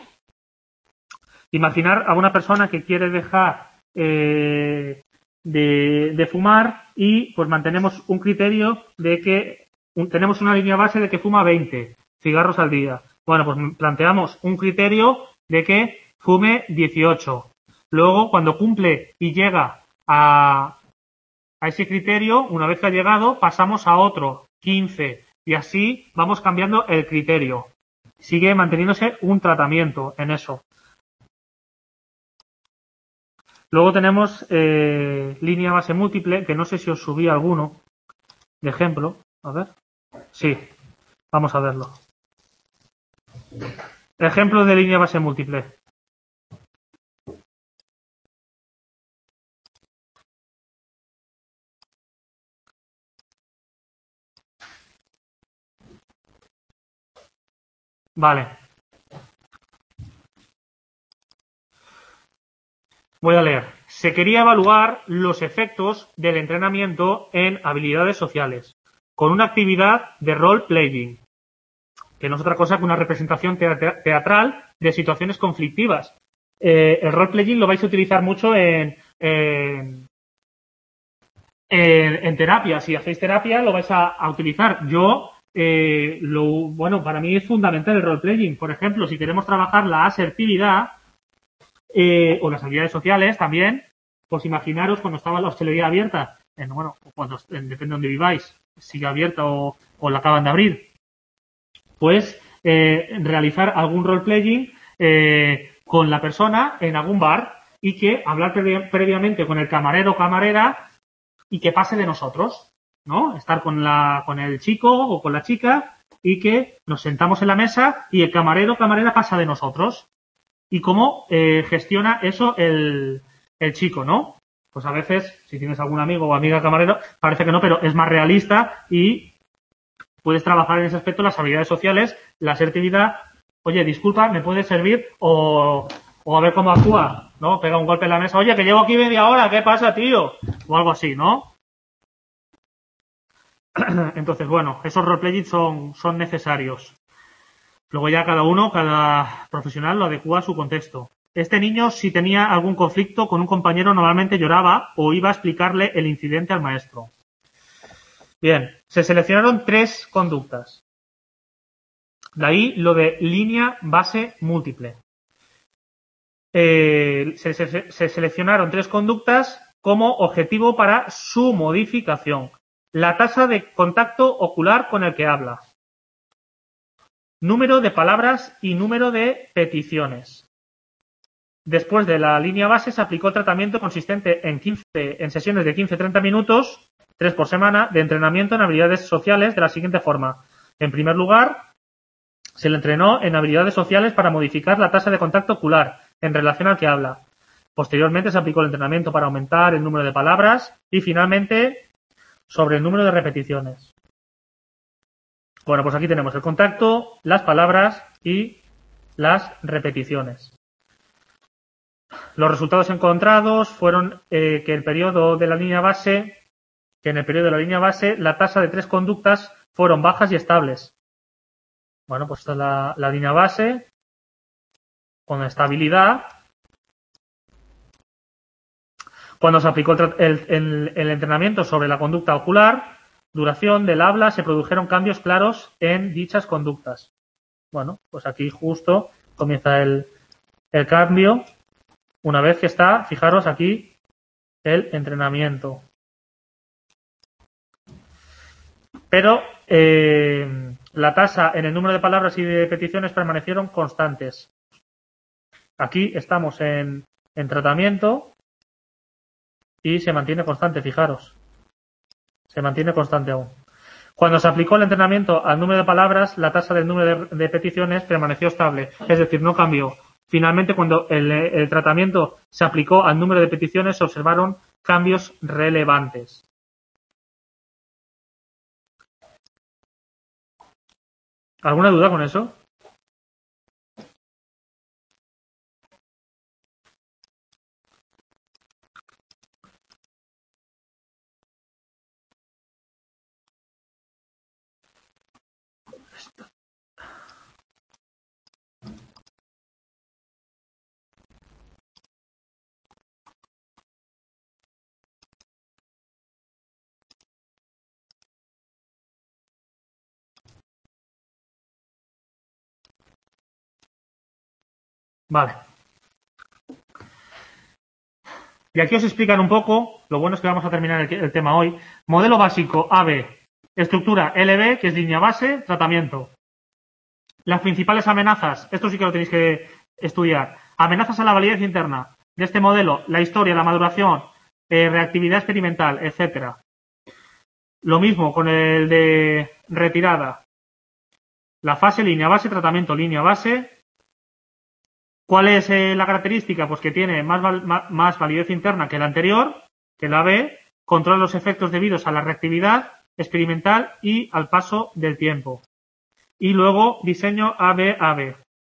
imaginar a una persona que quiere dejar eh, de, de fumar y pues mantenemos un criterio de que un, tenemos una línea base de que fuma veinte cigarros al día. Bueno, pues planteamos un criterio de que fume dieciocho. Luego, cuando cumple y llega a, a ese criterio, una vez que ha llegado, pasamos a otro, quince. Y así vamos cambiando el criterio. Sigue manteniéndose un tratamiento en eso. Luego tenemos eh, línea base múltiple, que no sé si os subí alguno de ejemplo. A ver. Sí, vamos a verlo. Ejemplo de línea base múltiple. Vale. Voy a leer. Se quería evaluar los efectos del entrenamiento en habilidades sociales, con una actividad de role-playing, que no es otra cosa que una representación teatral de situaciones conflictivas. Eh, el role-playing lo vais a utilizar mucho en, en, en, en terapia. Si hacéis terapia, lo vais a, a utilizar. Yo, eh, lo, bueno, para mí es fundamental el role-playing. Por ejemplo, si queremos trabajar la asertividad, Eh, o las habilidades sociales también, pues imaginaros cuando estaba la hostelería abierta, en, bueno, cuando, en, depende de donde viváis, sigue abierta o, o la acaban de abrir, pues eh, realizar algún role-playing eh, con la persona en algún bar y que hablar previ previamente con el camarero o camarera y que pase de nosotros. ¿no? Estar con la, con el chico o con la chica y que nos sentamos en la mesa y el camarero o camarera pasa de nosotros. Y cómo eh, gestiona eso el, el chico, ¿no? Pues a veces, si tienes algún amigo o amiga camarero, parece que no, pero es más realista y puedes trabajar en ese aspecto las habilidades sociales, la asertividad. Oye, disculpa, ¿me puedes servir? O, o a ver cómo actúa, ¿no? Pega un golpe en la mesa. Oye, que llevo aquí media hora, ¿qué pasa, tío? O algo así, ¿no? Entonces, bueno, esos roleplaying son, son necesarios. Luego ya cada uno, cada profesional lo adecua a su contexto. Este niño, si tenía algún conflicto con un compañero, normalmente lloraba o iba a explicarle el incidente al maestro. Bien, se seleccionaron tres conductas. De ahí lo de línea base múltiple. Eh, se, se, se seleccionaron tres conductas como objetivo para su modificación. La tasa de contacto ocular con el que habla. Número de palabras y número de peticiones. Después de la línea base se aplicó el tratamiento consistente en, quince, en sesiones de quince a treinta minutos, tres por semana, de entrenamiento en habilidades sociales de la siguiente forma. En primer lugar, se le entrenó en habilidades sociales para modificar la tasa de contacto ocular en relación al que habla. Posteriormente se aplicó el entrenamiento para aumentar el número de palabras y finalmente sobre el número de repeticiones. Bueno, pues aquí tenemos el contacto, las palabras y las repeticiones. Los resultados encontrados fueron eh, que el periodo de la línea base, que en el periodo de la línea base la tasa de tres conductas fueron bajas y estables. Bueno, pues esta es la, la línea base con estabilidad. Cuando se aplicó el, el, el, el entrenamiento sobre la conducta ocular, duración del habla, se produjeron cambios claros en dichas conductas. Bueno, pues aquí justo comienza el, el cambio. Una vez que está, fijaros aquí, el entrenamiento. Pero eh, la tasa en el número de palabras y de peticiones permanecieron constantes. Aquí estamos en, en tratamiento y se mantiene constante, fijaros. Se mantiene constante aún. Cuando se aplicó el entrenamiento al número de palabras, la tasa del número de, de peticiones permaneció estable, es decir, no cambió. Finalmente, cuando el, el tratamiento se aplicó al número de peticiones, se observaron cambios relevantes. ¿Alguna duda con eso? Vale. Y aquí os explican un poco, lo bueno es que vamos a terminar el, el tema hoy. Modelo básico A B, estructura L B, que es línea base, tratamiento. Las principales amenazas, esto sí que lo tenéis que estudiar. Amenazas a la validez interna de este modelo, la historia, la maduración, eh, reactividad experimental, etcétera. Lo mismo con el de retirada. La fase, línea base, tratamiento, línea base. ¿Cuál es eh, la característica? Pues que tiene más, val más, más validez interna que la anterior, que la B, controla los efectos debidos a la reactividad experimental y al paso del tiempo. Y luego diseño A B A B.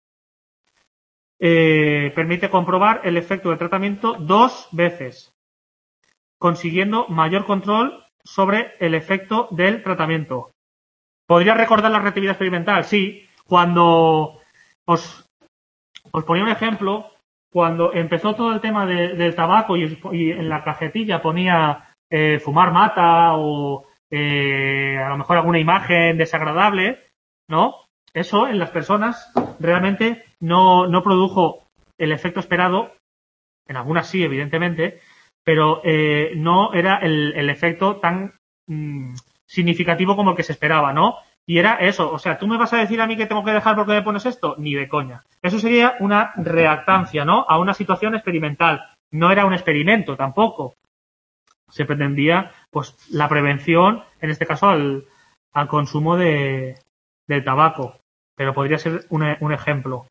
Eh, permite comprobar el efecto de tratamiento dos veces, consiguiendo mayor control sobre el efecto del tratamiento. ¿Podría recordar la reactividad experimental? Sí. Cuando os Os ponía un ejemplo, cuando empezó todo el tema de, del tabaco y, y en la cajetilla ponía eh, fumar mata o eh, a lo mejor alguna imagen desagradable, ¿no? Eso en las personas realmente no, no produjo el efecto esperado, en algunas sí, evidentemente, pero eh, no era el, el efecto tan mmm, significativo como el que se esperaba, ¿no? Y era eso, o sea, ¿tú me vas a decir a mí que tengo que dejar porque me pones esto? Ni de coña. Eso sería una reactancia, ¿no? A una situación experimental. No era un experimento tampoco. se pretendía pues la prevención, en este caso al, al consumo de, del tabaco, pero podría ser un, un ejemplo.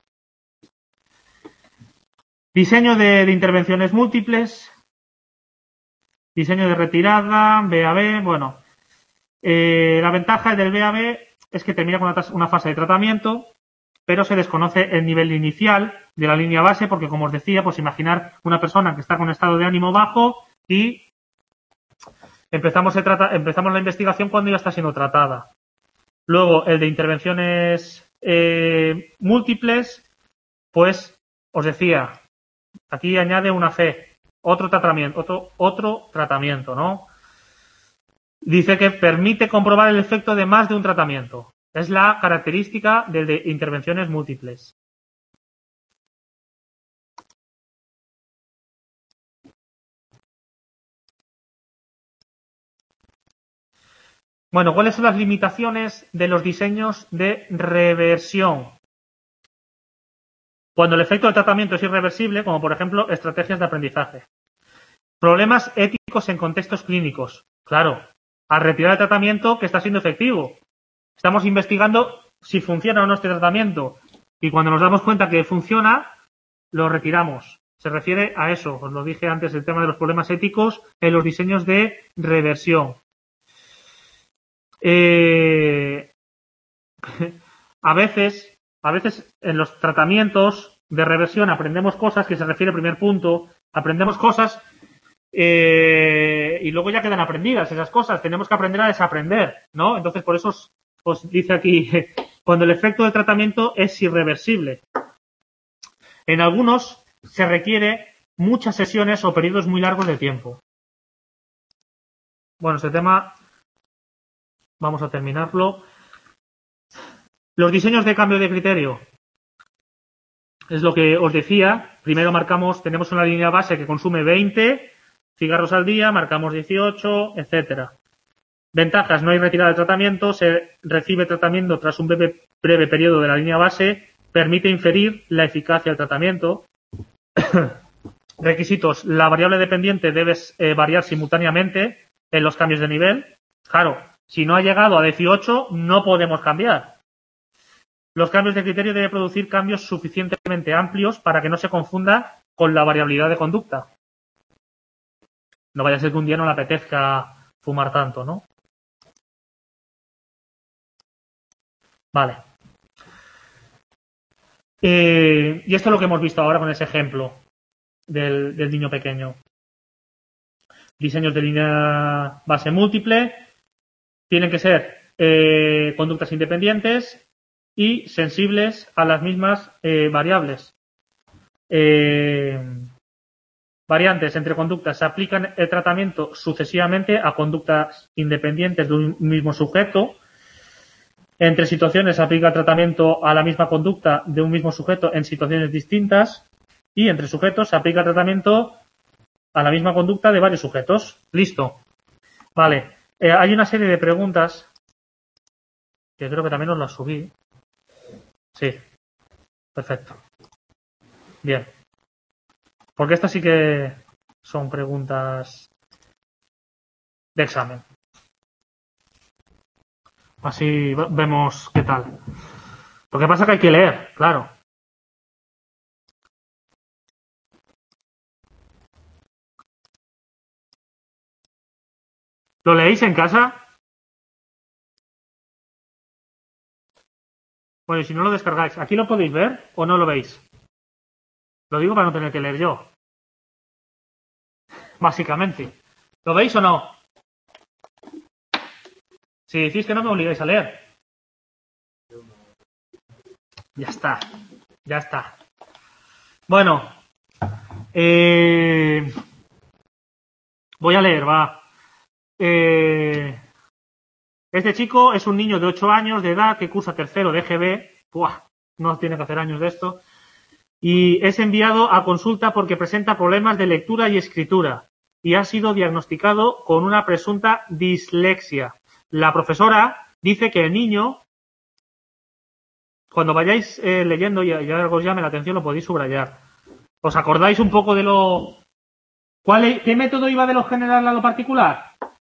Diseño de, de intervenciones múltiples, diseño de retirada, B A B, bueno, eh, la ventaja del B A B es que termina con una, una fase de tratamiento, pero se desconoce el nivel inicial de la línea base, porque como os decía, pues imaginar una persona que está con estado de ánimo bajo y empezamos, el trata, empezamos la investigación cuando ya está siendo tratada. Luego, el de intervenciones eh, múltiples, pues os decía, aquí añade una C, otro tratamiento, otro, otro tratamiento, ¿no? Dice que permite comprobar el efecto de más de un tratamiento. Es la característica del de intervenciones múltiples. Bueno, ¿cuáles son las limitaciones de los diseños de reversión? Cuando el efecto del tratamiento es irreversible, como por ejemplo estrategias de aprendizaje. Problemas éticos en contextos clínicos. Claro, al retirar el tratamiento que está siendo efectivo. Estamos investigando si funciona o no este tratamiento. Y cuando nos damos cuenta que funciona, lo retiramos. Se refiere a eso. Os lo dije antes, el tema de los problemas éticos en los diseños de reversión. Eh, a veces, a veces en los tratamientos de reversión aprendemos cosas, que se refiere al primer punto, aprendemos cosas eh, y luego ya quedan aprendidas esas cosas. Tenemos que aprender a desaprender, ¿no? Entonces, por eso os, os dice aquí, cuando el efecto del tratamiento es irreversible. En algunos se requiere muchas sesiones o periodos muy largos de tiempo. Bueno, este tema vamos a terminarlo. Los diseños de cambio de criterio. Es lo que os decía. Primero marcamos, tenemos una línea base que consume veinte cigarros al día, marcamos dieciocho, etcétera. Ventajas, no hay retirada de tratamiento, se recibe tratamiento tras un breve, breve periodo de la línea base, permite inferir la eficacia del tratamiento. Requisitos, la variable dependiente debe eh, variar simultáneamente en los cambios de nivel. Claro, si no ha llegado a dieciocho, no podemos cambiar. Los cambios de criterio deben producir cambios suficientemente amplios para que no se confunda con la variabilidad de conducta. No vaya a ser que un día no le apetezca fumar tanto, ¿no? Vale. Eh, y esto es lo que hemos visto ahora con ese ejemplo del, del niño pequeño. Diseños de línea base múltiple. Tienen que ser eh, conductas independientes y sensibles a las mismas eh, variables. Eh, variantes entre conductas. Se aplican el tratamiento sucesivamente a conductas independientes de un mismo sujeto. Entre situaciones se aplica el tratamiento a la misma conducta de un mismo sujeto en situaciones distintas. Y entre sujetos se aplica el tratamiento a la misma conducta de varios sujetos. Listo. Vale. Eh, hay una serie de preguntas que creo que también os las subí. Sí. Perfecto. Bien. Porque estas sí que son preguntas de examen. Así vemos qué tal. Lo que pasa es que hay que leer, claro. ¿Lo leéis en casa? Bueno, y si no lo descargáis, ¿aquí lo podéis ver o no lo veis? Lo digo para no tener que leer yo. Básicamente. ¿Lo veis o no? Si decís que no me obligáis a leer. Ya está. Ya está. Bueno. Eh, voy a leer, va. Eh, este chico es un niño de ocho años de edad que cursa tercero de E G B. Buah, no tiene que hacer años de esto. Y es enviado a consulta porque presenta problemas de lectura y escritura y ha sido diagnosticado con una presunta dislexia. La profesora dice que el niño, cuando vayáis eh, leyendo y, y algo os llame la atención, lo podéis subrayar. ¿Os acordáis un poco de lo ¿Cuál, ¿Qué método iba de lo general a lo particular?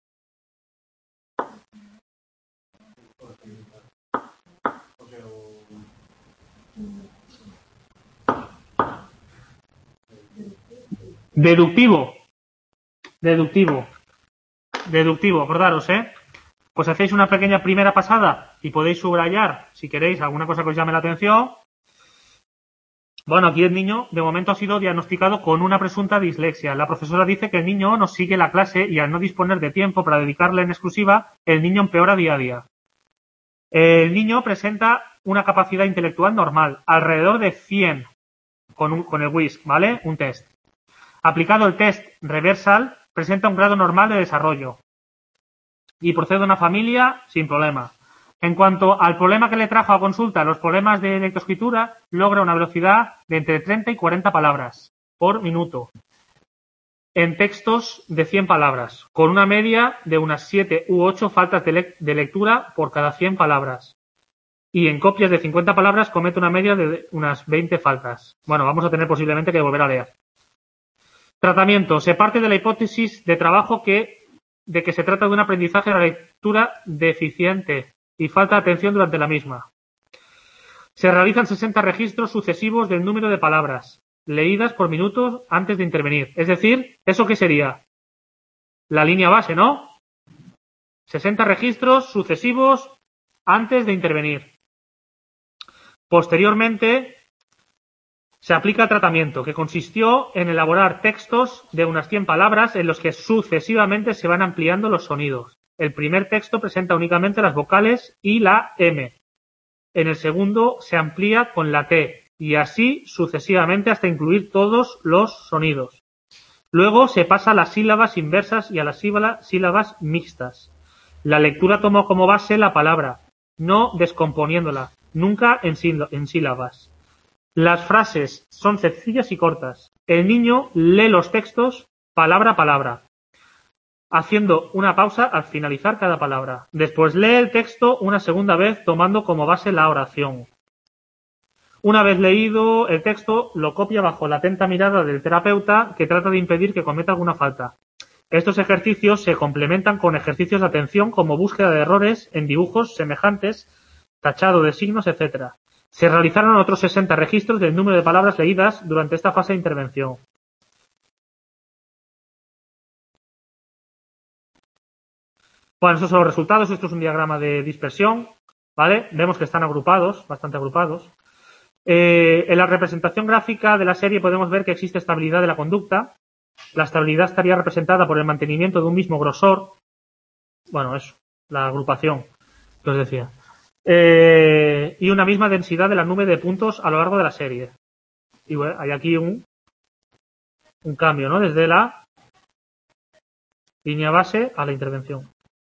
Deductivo. Deductivo. Deductivo, acordaros, ¿eh? Pues hacéis una pequeña primera pasada y podéis subrayar, si queréis, alguna cosa que os llame la atención. Bueno, aquí el niño de momento ha sido diagnosticado con una presunta dislexia. La profesora dice que el niño no sigue la clase y al no disponer de tiempo para dedicarle en exclusiva, el niño empeora día a día. El niño presenta una capacidad intelectual normal, alrededor de cien con, un, con el W I S C, ¿vale? Un test. Aplicado el test reversal, presenta un grado normal de desarrollo y procede a una familia sin problema. En cuanto al problema que le trajo a consulta, los problemas de lectoescritura, logra una velocidad de entre treinta y cuarenta palabras por minuto en textos de cien palabras, con una media de unas siete u ocho faltas de, le de lectura por cada cien palabras. Y en copias de cincuenta palabras comete una media de unas veinte faltas. Bueno, vamos a tener posiblemente que volver a leer. Tratamiento. Se parte de la hipótesis de trabajo que, de que se trata de un aprendizaje de la lectura deficiente y falta de atención durante la misma. Se realizan sesenta registros sucesivos del número de palabras leídas por minuto antes de intervenir. Es decir, ¿eso qué sería? La línea base, ¿no? sesenta registros sucesivos antes de intervenir. Posteriormente, se aplica el tratamiento, que consistió en elaborar textos de unas cien palabras en los que sucesivamente se van ampliando los sonidos. El primer texto presenta únicamente las vocales y la M. En el segundo se amplía con la T y así sucesivamente hasta incluir todos los sonidos. Luego se pasa a las sílabas inversas y a las sílabas mixtas. La lectura tomó como base la palabra, no descomponiéndola, nunca en, en sílabas. Las frases son sencillas y cortas. El niño lee los textos palabra a palabra, haciendo una pausa al finalizar cada palabra. Después lee el texto una segunda vez tomando como base la oración. Una vez leído el texto, lo copia bajo la atenta mirada del terapeuta que trata de impedir que cometa alguna falta. Estos ejercicios se complementan con ejercicios de atención como búsqueda de errores en dibujos semejantes, tachado de signos, etcétera. Se realizaron otros sesenta registros del número de palabras leídas durante esta fase de intervención. Bueno, estos son los resultados. Esto es un diagrama de dispersión, ¿vale? Vemos que están agrupados, bastante agrupados. Eh, en la representación gráfica de la serie podemos ver que existe estabilidad de la conducta. La estabilidad estaría representada por el mantenimiento de un mismo grosor. Bueno, eso, la agrupación que os decía. Eh, y una misma densidad de la nube de puntos a lo largo de la serie. Y bueno, hay aquí un, un cambio, ¿no? Desde la línea base a la intervención.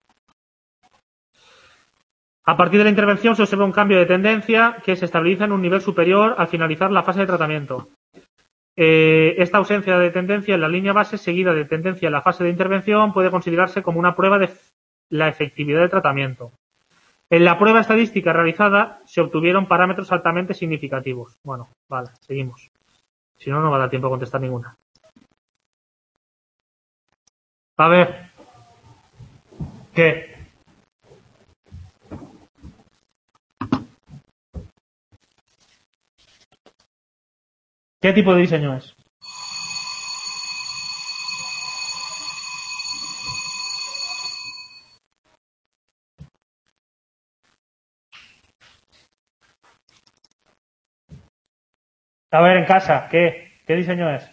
A partir de la intervención se observa un cambio de tendencia que se estabiliza en un nivel superior al finalizar la fase de tratamiento. Eh, esta ausencia de tendencia en la línea base seguida de tendencia en la fase de intervención puede considerarse como una prueba de la efectividad del tratamiento. En la prueba estadística realizada se obtuvieron parámetros altamente significativos. Bueno, vale, seguimos. Si no, no va a dar tiempo a contestar ninguna. A ver. ¿Qué? ¿Qué tipo de diseño es? A ver, en casa, ¿qué? ¿Qué diseño es?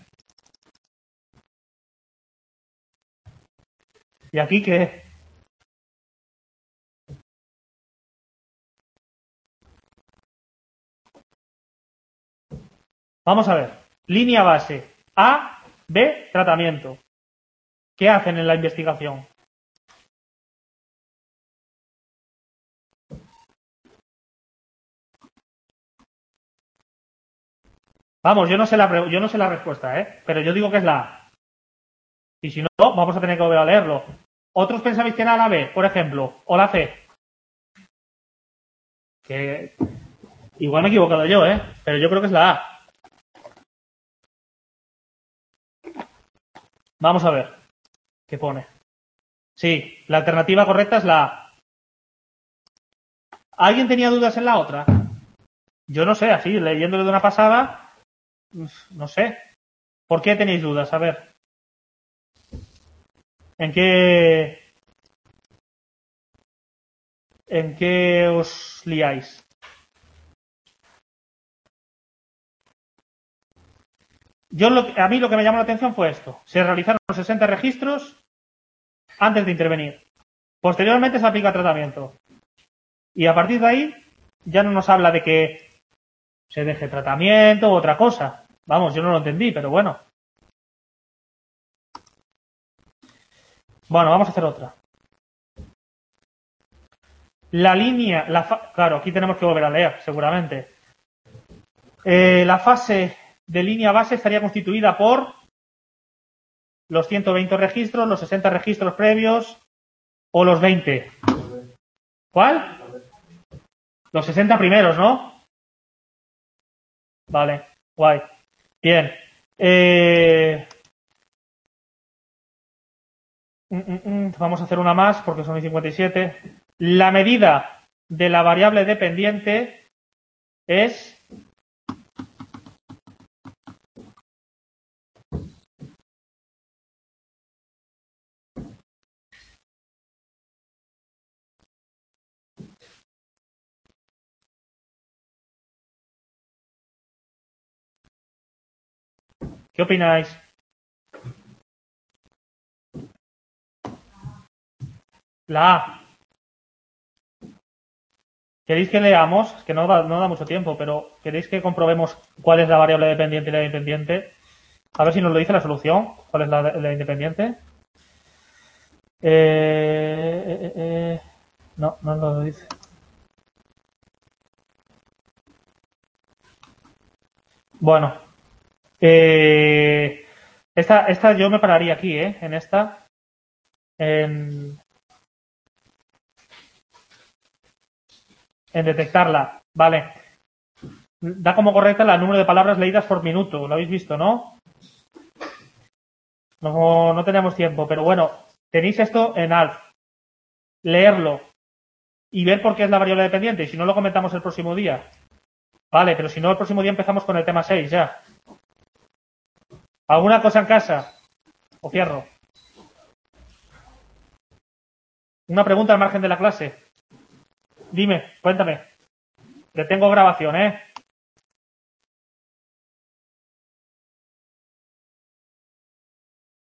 ¿Y aquí qué? Vamos a ver. Línea base. A, B, tratamiento. ¿Qué hacen en la investigación? Vamos, yo no sé la, yo no sé la respuesta, ¿eh? Pero yo digo que es la A. Y si no, vamos a tener que volver a leerlo. ¿Otros pensáis que era la B, por ejemplo? ¿O la C? Que igual me he equivocado yo, ¿eh? Pero yo creo que es la A. Vamos a ver qué pone. Sí, la alternativa correcta es la A. ¿Alguien tenía dudas en la otra? Yo no sé, así, leyéndole de una pasada, no sé. ¿Por qué tenéis dudas? A ver. ¿En qué... ¿En qué os liáis? Yo lo, a mí lo que me llamó la atención fue esto. Se realizaron los sesenta registros antes de intervenir. Posteriormente se aplica tratamiento. Y a partir de ahí ya no nos habla de que se deje tratamiento u otra cosa. Vamos, yo no lo entendí, pero bueno. Bueno, vamos a hacer otra. La línea, la fa claro, aquí tenemos que volver a leer, seguramente. Eh, la fase de línea base estaría constituida por los ciento veinte registros, los sesenta registros previos o los veinte. ¿Cuál? Los sesenta primeros, ¿no? Vale, guay. Bien. Eh... Mm, mm, mm. Vamos a hacer una más porque son cincuenta y siete. La medida de la variable dependiente es... ¿Qué opináis? La A. ¿Queréis que leamos? Es que no da, no da mucho tiempo, pero ¿queréis que comprobemos cuál es la variable dependiente y la independiente? A ver si nos lo dice la solución. ¿Cuál es la, la independiente? Eh, eh, eh, no, no nos lo dice. Bueno. Eh, esta, esta yo me pararía aquí, ¿eh? En esta. En, en detectarla. Vale. Da como correcta el número de palabras leídas por minuto. Lo habéis visto, ¿no? No, no tenemos tiempo, pero bueno, tenéis esto en Alf. Leerlo y ver por qué es la variable dependiente. Y si no, lo comentamos el próximo día. Vale, pero si no, el próximo día empezamos con el tema seis ya. ¿Alguna cosa en casa? O cierro. Una pregunta al margen de la clase. Dime, cuéntame. Que tengo grabación, ¿eh?